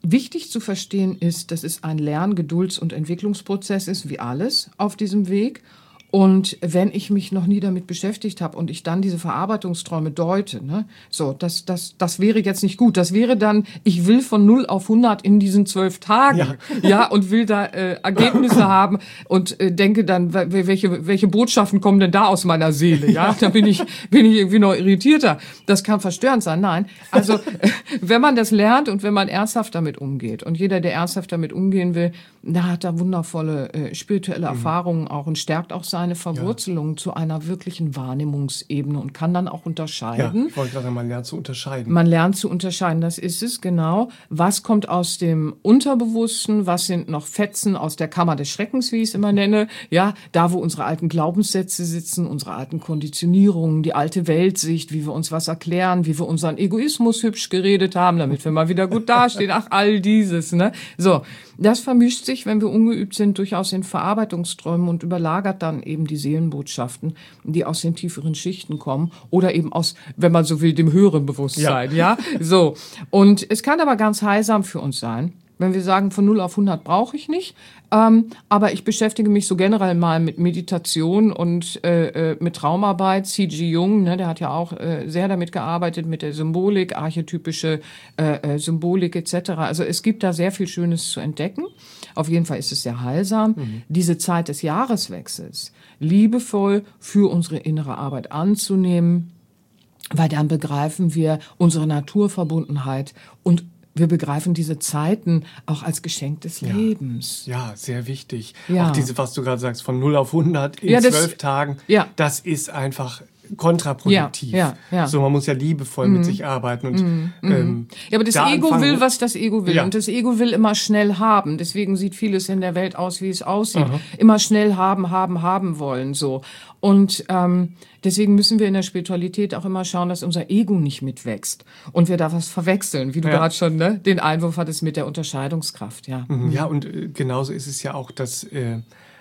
wichtig zu verstehen ist, dass es ein Lern-, Gedulds- und Entwicklungsprozess ist, wie alles auf diesem Weg. Und wenn ich mich noch nie damit beschäftigt habe und ich dann diese Verarbeitungsträume deute, ne, so, das, das, das wäre jetzt nicht gut. Das wäre dann, ich will von null auf hundert in diesen zwölf Tagen, ja, ja und will da äh, Ergebnisse haben und äh, denke dann, welche, welche Botschaften kommen denn da aus meiner Seele, ja? Da bin ich, bin ich irgendwie noch irritierter. Das kann verstörend sein. Nein, also, äh, wenn man das lernt und wenn man ernsthaft damit umgeht und jeder, der ernsthaft damit umgehen will, der hat da wundervolle äh, spirituelle mhm. Erfahrungen auch und stärkt auch seine eine Verwurzelung ja. zu einer wirklichen Wahrnehmungsebene und kann dann auch unterscheiden. Ja, ich wollte gerade sagen, man lernt zu unterscheiden. Man lernt zu unterscheiden, das ist es, genau. Was kommt aus dem Unterbewussten, was sind noch Fetzen aus der Kammer des Schreckens, wie ich es immer nenne, ja, da wo unsere alten Glaubenssätze sitzen, unsere alten Konditionierungen, die alte Weltsicht, wie wir uns was erklären, wie wir unseren Egoismus hübsch geredet haben, damit wir mal wieder gut dastehen, ach, all dieses, ne. So, das vermischt sich, wenn wir ungeübt sind, durchaus in Verarbeitungsträumen und überlagert dann eben die Seelenbotschaften, die aus den tieferen Schichten kommen oder eben aus, wenn man so will, dem höheren Bewusstsein, ja, ja? So. Und es kann aber ganz heilsam für uns sein, wenn wir sagen, von null auf hundert brauche ich nicht, ähm, aber ich beschäftige mich so generell mal mit Meditation und äh, mit Traumarbeit. C G. Jung, ne, der hat ja auch äh, sehr damit gearbeitet, mit der Symbolik, archetypische äh, Symbolik et cetera. Also es gibt da sehr viel Schönes zu entdecken. Auf jeden Fall ist es sehr heilsam, mhm. diese Zeit des Jahreswechsels liebevoll für unsere innere Arbeit anzunehmen, weil dann begreifen wir unsere Naturverbundenheit und wir begreifen diese Zeiten auch als Geschenk des ja. Lebens. Ja, sehr wichtig. Ja. Auch diese, was du gerade sagst, von null auf hundert in ja, das, zwölf Tagen, ja. das ist einfach kontraproduktiv. Ja, ja, ja. So, man muss ja liebevoll mm. mit sich arbeiten. Und, mm. ähm, ja, aber das da Ego anfangen, will, was das Ego will. Ja. Und das Ego will immer schnell haben. Deswegen sieht vieles in der Welt aus, wie es aussieht. Aha. Immer schnell haben, haben, haben wollen. So. Und ähm, deswegen müssen wir in der Spiritualität auch immer schauen, dass unser Ego nicht mitwächst. Und wir da was verwechseln, wie du ja. gerade schon ne, den Einwurf hattest mit der Unterscheidungskraft. Ja, mhm. ja und äh, genauso ist es ja auch, dass äh,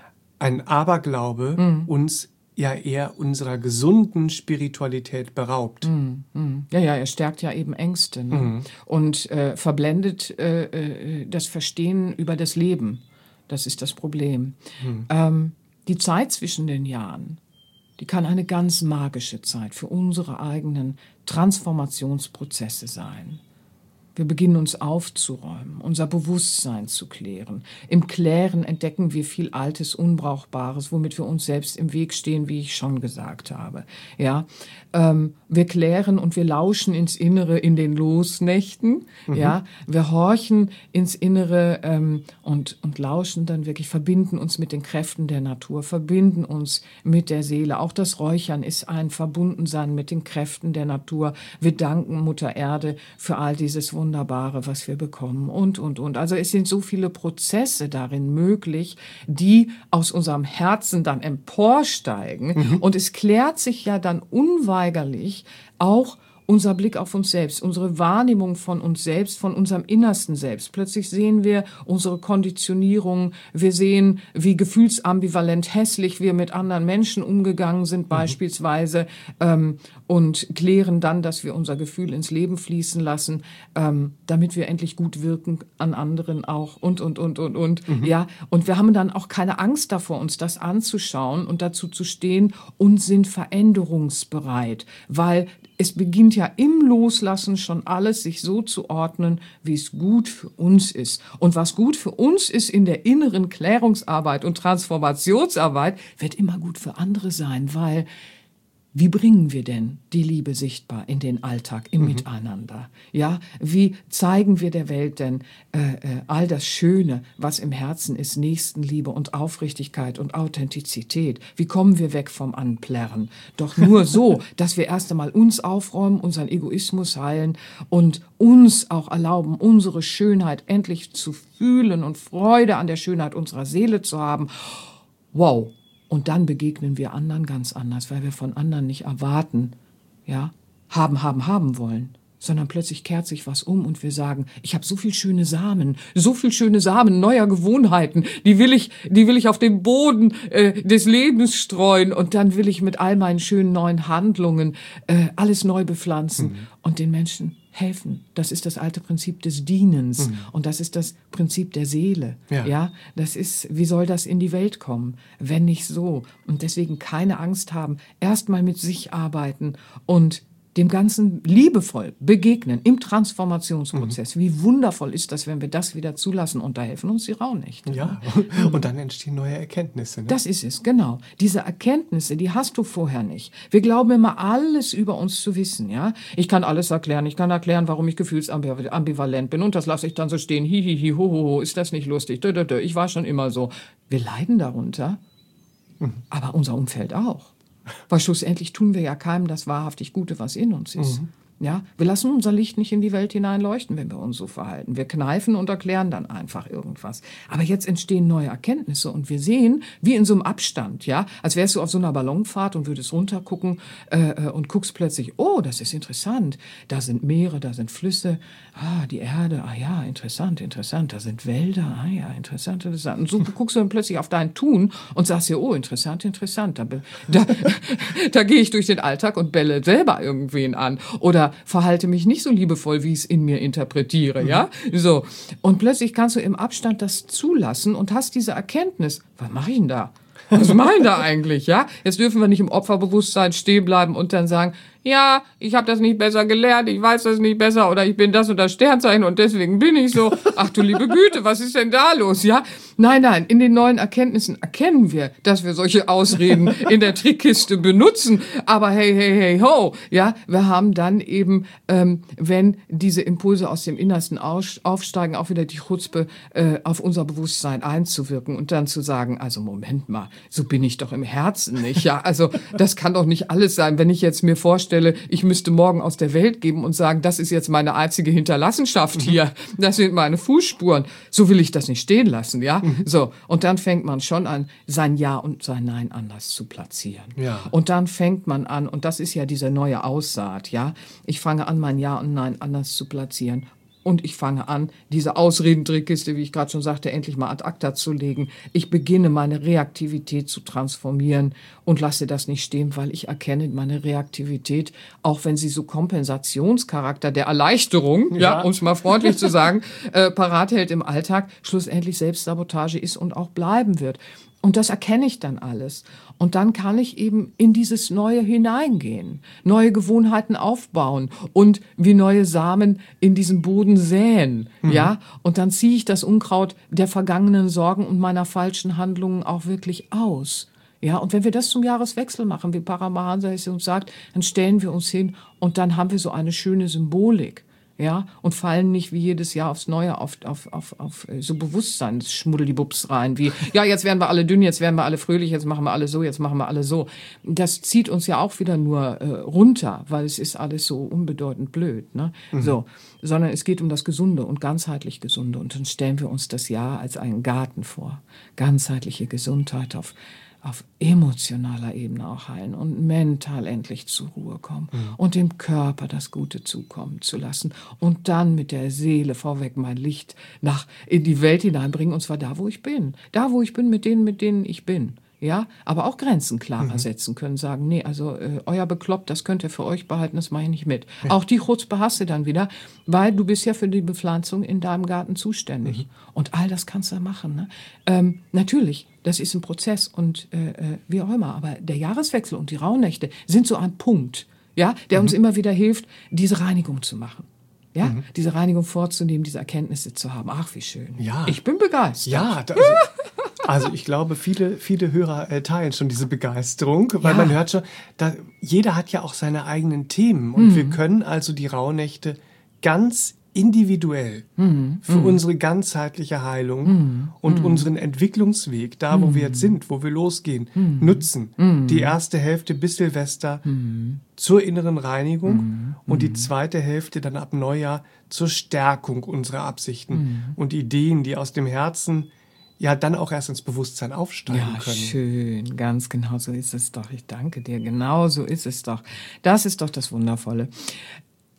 ein Aberglaube mhm. uns ja eher unserer gesunden Spiritualität beraubt. Mm, mm. Ja, ja, er stärkt ja eben Ängste ne? mm. und äh, verblendet äh, äh, das Verstehen über das Leben. Das ist das Problem. Mm. Ähm, die Zeit zwischen den Jahren, die kann eine ganz magische Zeit für unsere eigenen Transformationsprozesse sein. Wir beginnen uns aufzuräumen, unser Bewusstsein zu klären. Im Klären entdecken wir viel Altes, Unbrauchbares, womit wir uns selbst im Weg stehen, wie ich schon gesagt habe. Ja, ähm, wir klären und wir lauschen ins Innere in den Losnächten. Mhm. Ja, wir horchen ins Innere ähm, und und lauschen dann wirklich, verbinden uns mit den Kräften der Natur, verbinden uns mit der Seele. Auch das Räuchern ist ein Verbundensein mit den Kräften der Natur. Wir danken Mutter Erde für all dieses Wunderbare, was wir bekommen und, und, und. Also es sind so viele Prozesse darin möglich, die aus unserem Herzen dann emporsteigen. Mhm. Und es klärt sich ja dann unweigerlich auch unser Blick auf uns selbst, unsere Wahrnehmung von uns selbst, von unserem innersten Selbst. Plötzlich sehen wir unsere Konditionierung, wir sehen, wie gefühlsambivalent hässlich wir mit anderen Menschen umgegangen sind, mhm. beispielsweise, ähm, und klären dann, dass wir unser Gefühl ins Leben fließen lassen, ähm, damit wir endlich gut wirken an anderen auch und, und, und, und, und. Mhm. Ja, und wir haben dann auch keine Angst davor, uns das anzuschauen und dazu zu stehen und sind veränderungsbereit, weil es beginnt ja im Loslassen schon alles, sich so zu ordnen, wie es gut für uns ist. Und was gut für uns ist in der inneren Klärungsarbeit und Transformationsarbeit, wird immer gut für andere sein, weil wie bringen wir denn die Liebe sichtbar in den Alltag, im mhm. Miteinander? Ja, wie zeigen wir der Welt denn äh, äh, all das Schöne, was im Herzen ist, Nächstenliebe und Aufrichtigkeit und Authentizität? Wie kommen wir weg vom Anplärren? Doch nur so, dass wir erst einmal uns aufräumen, unseren Egoismus heilen und uns auch erlauben, unsere Schönheit endlich zu fühlen und Freude an der Schönheit unserer Seele zu haben. Wow! Und dann begegnen wir anderen ganz anders, weil wir von anderen nicht erwarten, ja, haben, haben, haben wollen, sondern plötzlich kehrt sich was um und wir sagen, ich habe so viel schöne Samen, so viel schöne Samen neuer Gewohnheiten, die will ich, die will ich auf den Boden äh, des Lebens streuen und dann will ich mit all meinen schönen neuen Handlungen äh, alles neu bepflanzen mhm. und den Menschen helfen. Das ist das alte Prinzip des Dienens. Mhm. Und das ist das Prinzip der Seele. Ja. ja, das ist, wie soll das in die Welt kommen, wenn nicht so? Und deswegen keine Angst haben. Erstmal mit sich arbeiten und dem Ganzen liebevoll begegnen im Transformationsprozess. Mhm. Wie wundervoll ist das, wenn wir das wieder zulassen, und da helfen uns die Rauhnächte. Ja, und dann entstehen neue Erkenntnisse. Ne? Das ist es, genau. Diese Erkenntnisse, die hast du vorher nicht. Wir glauben immer, alles über uns zu wissen. Ja, ich kann alles erklären. Ich kann erklären, warum ich gefühlsambivalent bin, und das lasse ich dann so stehen. Hihihi, ho, ho, ho, ist das nicht lustig? Dö, dö, dö. Ich war schon immer so. Wir leiden darunter, mhm. aber unser Umfeld auch. Weil schlussendlich tun wir ja keinem das wahrhaftig Gute, was in uns ist. Mhm. Ja, wir lassen unser Licht nicht in die Welt hinein leuchten, wenn wir uns so verhalten. Wir kneifen und erklären dann einfach irgendwas. Aber jetzt entstehen neue Erkenntnisse und wir sehen, wie in so einem Abstand, ja, als wärst du auf so einer Ballonfahrt und würdest runtergucken äh, und guckst plötzlich, oh, das ist interessant. Da sind Meere, da sind Flüsse, ah, die Erde, ah ja, interessant, interessant. Da sind Wälder, ah ja, interessant, interessant. Und so guckst du dann plötzlich auf dein Tun und sagst dir, oh, interessant, interessant. Da, da, da gehe ich durch den Alltag und bälle selber irgendwen an. Oder verhalte mich nicht so liebevoll, wie ich es in mir interpretiere, mhm. ja? So. Und plötzlich kannst du im Abstand das zulassen und hast diese Erkenntnis. Was mache ich denn da? Was mache ich da eigentlich, ja? Jetzt dürfen wir nicht im Opferbewusstsein stehen bleiben und dann sagen, ja, ich habe das nicht besser gelernt, ich weiß das nicht besser, oder ich bin das und das Sternzeichen und deswegen bin ich so. Ach du liebe Güte, was ist denn da los, ja? Nein, nein, in den neuen Erkenntnissen erkennen wir, dass wir solche Ausreden in der Trickkiste benutzen. Aber hey, hey, hey, ho, ja, wir haben dann eben, ähm, wenn diese Impulse aus dem Innersten aus, aufsteigen, auch wieder die Chutzpe äh, auf unser Bewusstsein einzuwirken und dann zu sagen, also Moment mal, so bin ich doch im Herzen nicht, ja? Also das kann doch nicht alles sein, wenn ich jetzt mir vorstelle, ich müsste morgen aus der Welt geben und sagen, das ist jetzt meine einzige Hinterlassenschaft hier, das sind meine Fußspuren. So will ich das nicht stehen lassen, ja? Mhm. So, und dann fängt man schon an, sein Ja und sein Nein anders zu platzieren. Ja. Und dann fängt man an, und das ist ja diese neue Aussaat, ja? Ich fange an, mein Ja und Nein anders zu platzieren. Und ich fange an, diese Ausredentrickkiste, wie ich gerade schon sagte, endlich mal ad acta zu legen. Ich beginne, meine Reaktivität zu transformieren und lasse das nicht stehen, weil ich erkenne, meine Reaktivität, auch wenn sie so Kompensationscharakter der Erleichterung, ja, ja um es mal freundlich zu sagen, äh, parat hält im Alltag, schlussendlich Selbstsabotage ist und auch bleiben wird. Und das erkenne ich dann alles. Und dann kann ich eben in dieses Neue hineingehen, neue Gewohnheiten aufbauen und wie neue Samen in diesen Boden säen, mhm. ja. Und dann ziehe ich das Unkraut der vergangenen Sorgen und meiner falschen Handlungen auch wirklich aus. Ja, und wenn wir das zum Jahreswechsel machen, wie Paramahansa es uns sagt, dann stellen wir uns hin und dann haben wir so eine schöne Symbolik. Ja, und fallen nicht wie jedes Jahr aufs Neue auf, auf, auf, auf so Bewusstseinsschmuddelibubs rein, wie, ja, jetzt werden wir alle dünn, jetzt werden wir alle fröhlich, jetzt machen wir alle so, jetzt machen wir alle so. Das zieht uns ja auch wieder nur äh, runter, weil es ist alles so unbedeutend blöd, ne? Mhm. So, sondern es geht um das Gesunde und ganzheitlich Gesunde. Und dann stellen wir uns das Jahr als einen Garten vor. Ganzheitliche Gesundheit auf auf emotionaler Ebene auch heilen und mental endlich zur Ruhe kommen mhm. und dem Körper das Gute zukommen zu lassen und dann mit der Seele vorweg mein Licht nach in die Welt hineinbringen, und zwar da, wo ich bin. Da, wo ich bin, mit denen, mit denen ich bin. Ja, aber auch Grenzen klarer mhm. setzen können, sagen, nee, also äh, euer Bekloppt, das könnt ihr für euch behalten, das mache ich nicht mit. Ja. Auch die Chutzpe hast du dann wieder, weil du bist ja für die Bepflanzung in deinem Garten zuständig. Mhm. Und all das kannst du machen. Ne? Ähm, natürlich, das ist ein Prozess und äh, wie auch immer, aber der Jahreswechsel und die Rauhnächte sind so ein Punkt, ja, der mhm. uns immer wieder hilft, diese Reinigung zu machen. Ja, mhm. diese Reinigung vorzunehmen, diese Erkenntnisse zu haben. Ach, wie schön. Ja. Ich bin begeistert. Ja, da, also, also ich glaube, viele, viele Hörer äh, teilen schon diese Begeisterung, weil ja. man hört schon, da, jeder hat ja auch seine eigenen Themen und mhm. wir können also die Rauhnächte ganz individuell mhm. für mhm. unsere ganzheitliche Heilung mhm. und mhm. unseren Entwicklungsweg, da wo mhm. wir jetzt sind, wo wir losgehen, mhm. nutzen. Mhm. Die erste Hälfte bis Silvester mhm. zur inneren Reinigung mhm. und die zweite Hälfte dann ab Neujahr zur Stärkung unserer Absichten mhm. und Ideen, die aus dem Herzen ja dann auch erst ins Bewusstsein aufsteigen ja, können. Ja, schön, ganz genau so ist es doch. Ich danke dir, genau so ist es doch. Das ist doch das Wundervolle.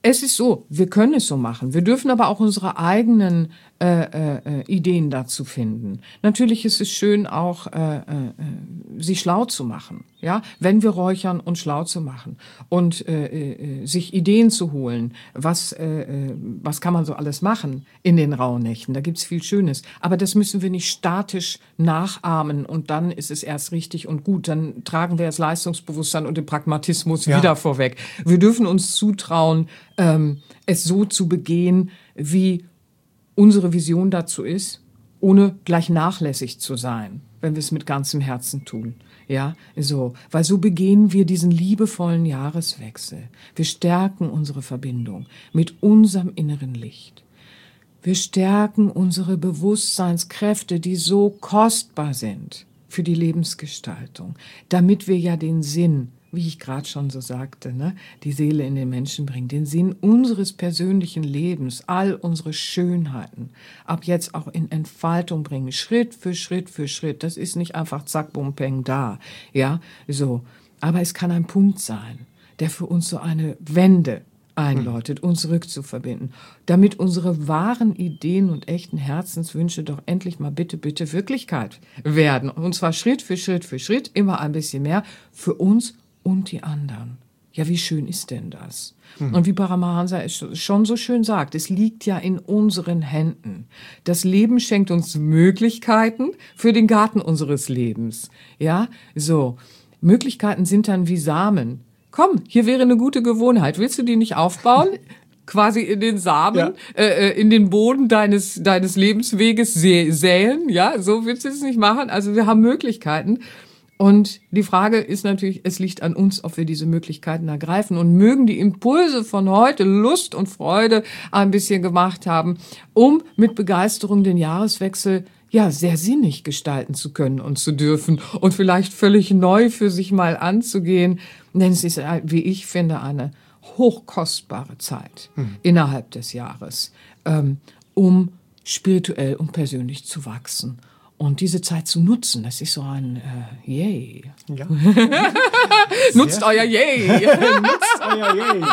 Es ist so, wir können es so machen. Wir dürfen aber auch unsere eigenen äh, äh, Ideen dazu finden. Natürlich ist es schön, auch äh, äh, sich schlau zu machen, ja, wenn wir räuchern und schlau zu machen und äh, äh, sich Ideen zu holen. Was äh, was kann man so alles machen in den Rauhnächten? Da gibt's viel Schönes. Aber das müssen wir nicht statisch nachahmen und dann ist es erst richtig und gut. Dann tragen wir das Leistungsbewusstsein und den Pragmatismus Ja. wieder vorweg. Wir dürfen uns zutrauen, ähm, es so zu begehen, wie unsere Vision dazu ist, ohne gleich nachlässig zu sein, wenn wir es mit ganzem Herzen tun. Ja, so, weil so begehen wir diesen liebevollen Jahreswechsel. Wir stärken unsere Verbindung mit unserem inneren Licht. Wir stärken unsere Bewusstseinskräfte, die so kostbar sind für die Lebensgestaltung, damit wir ja den Sinn, wie ich gerade schon so sagte, ne, die Seele in den Menschen bringen, den Sinn unseres persönlichen Lebens, all unsere Schönheiten, ab jetzt auch in Entfaltung bringen, Schritt für Schritt für Schritt. Das ist nicht einfach zack, bum, peng, da, ja, so. Aber es kann ein Punkt sein, der für uns so eine Wende einläutet, uns rückzuverbinden, damit unsere wahren Ideen und echten Herzenswünsche doch endlich mal bitte, bitte Wirklichkeit werden. Und zwar Schritt für Schritt für Schritt, immer ein bisschen mehr für uns und die anderen. Ja, wie schön ist denn das? Mhm. Und wie Paramahansa es schon so schön sagt, es liegt ja in unseren Händen. Das Leben schenkt uns Möglichkeiten für den Garten unseres Lebens. Ja, so. Möglichkeiten sind dann wie Samen. Komm, hier wäre eine gute Gewohnheit. Willst du die nicht aufbauen? Quasi in den Samen, ja. äh, in den Boden deines, deines Lebensweges sä- säen. Ja, so willst du es nicht machen. Also wir haben Möglichkeiten. Und die Frage ist natürlich, es liegt an uns, ob wir diese Möglichkeiten ergreifen und mögen die Impulse von heute Lust und Freude ein bisschen gemacht haben, um mit Begeisterung den Jahreswechsel ja sehr sinnig gestalten zu können und zu dürfen und vielleicht völlig neu für sich mal anzugehen. Denn es ist, wie ich finde, eine hochkostbare Zeit hm. innerhalb des Jahres, ähm, um spirituell und persönlich zu wachsen. Und diese Zeit zu nutzen, das ist so ein äh, Yay. Ja. Nutzt euer Yay. Nutzt euer Yay.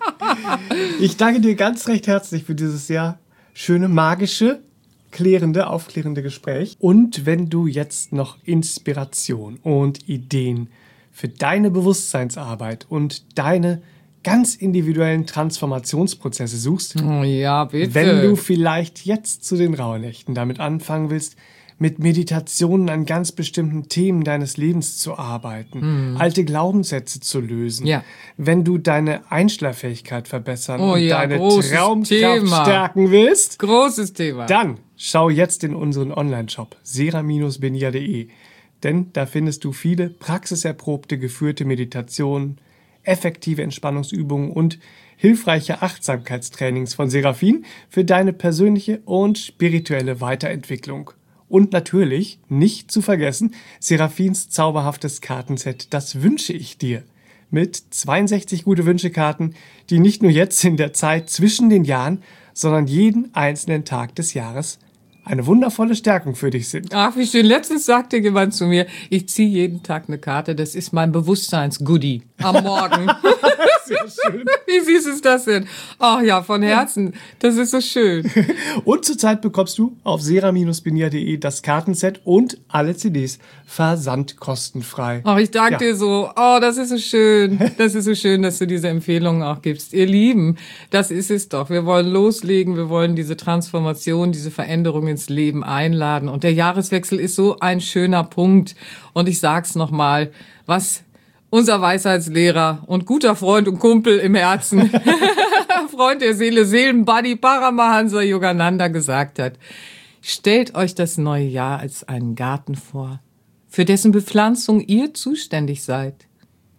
Ich danke dir ganz recht herzlich für dieses sehr schöne, magische, klärende, aufklärende Gespräch. Und wenn du jetzt noch Inspiration und Ideen für deine Bewusstseinsarbeit und deine ganz individuellen Transformationsprozesse suchst, oh ja, bitte. Wenn du vielleicht jetzt zu den Rauhnächten damit anfangen willst, mit Meditationen an ganz bestimmten Themen deines Lebens zu arbeiten, mhm. alte Glaubenssätze zu lösen, ja. wenn du deine Einschlafähigkeit verbessern oh und ja, deine Traumkraft Thema. stärken willst, großes Thema. Dann schau jetzt in unseren Online-Shop sera Binahs punkt de, denn da findest du viele praxiserprobte, geführte Meditationen, effektive Entspannungsübungen und hilfreiche Achtsamkeitstrainings von Serafin für deine persönliche und spirituelle Weiterentwicklung. Und natürlich, nicht zu vergessen, Serafins zauberhaftes Kartenset, das wünsche ich dir. Mit zweiundsechzig Gute-Wünsche-Karten, die nicht nur jetzt in der Zeit zwischen den Jahren, sondern jeden einzelnen Tag des Jahres eine wundervolle Stärkung für dich sind. Ach, wie schön. Letztens sagte jemand zu mir, ich ziehe jeden Tag eine Karte, das ist mein Bewusstseins-Goodie am Morgen. Sehr schön. Wie süß ist das denn? Ach ja, von Herzen. Das ist so schön. Und zurzeit bekommst du auf sera Binahs punkt de das Kartenset und alle C Ds versandkostenfrei. Ach, ich danke Ja. dir so. Oh, das ist so schön. Das ist so schön, dass du diese Empfehlungen auch gibst. Ihr Lieben, das ist es doch. Wir wollen loslegen. Wir wollen diese Transformation, diese Veränderung ins Leben einladen. Und der Jahreswechsel ist so ein schöner Punkt. Und ich sag's nochmal, was unser Weisheitslehrer und guter Freund und Kumpel im Herzen, Freund der Seele, Seelenbuddy Paramahansa Yogananda gesagt hat. Stellt euch das neue Jahr als einen Garten vor, für dessen Bepflanzung ihr zuständig seid.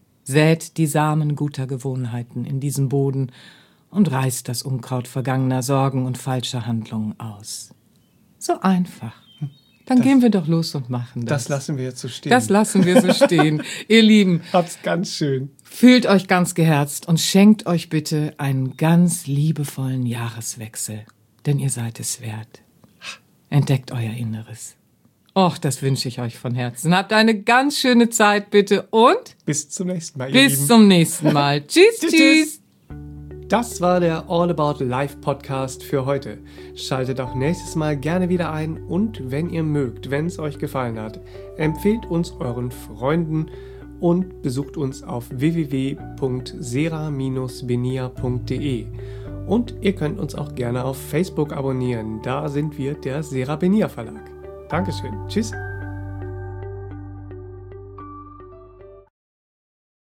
Sät die Samen guter Gewohnheiten in diesen Boden und reißt das Unkraut vergangener Sorgen und falscher Handlungen aus. So einfach. Dann das, gehen wir doch los und machen das. Das lassen wir jetzt so stehen. Das lassen wir so stehen. Ihr Lieben, hab's ganz schön. Fühlt euch ganz geherzt und schenkt euch bitte einen ganz liebevollen Jahreswechsel, denn ihr seid es wert. Entdeckt euer Inneres. Och, das wünsche ich euch von Herzen. Habt eine ganz schöne Zeit bitte und bis zum nächsten Mal. Ihr bis Lieben. zum nächsten Mal. Tschüss, tschüss. Tschüss. tschüss. Das war der All About Life Podcast für heute. Schaltet auch nächstes Mal gerne wieder ein und wenn ihr mögt, wenn es euch gefallen hat, empfehlt uns euren Freunden und besucht uns auf w w w punkt sera Bindestrich benia punkt de. Und ihr könnt uns auch gerne auf Facebook abonnieren. Da sind wir der Sera Benia Verlag. Dankeschön. Tschüss.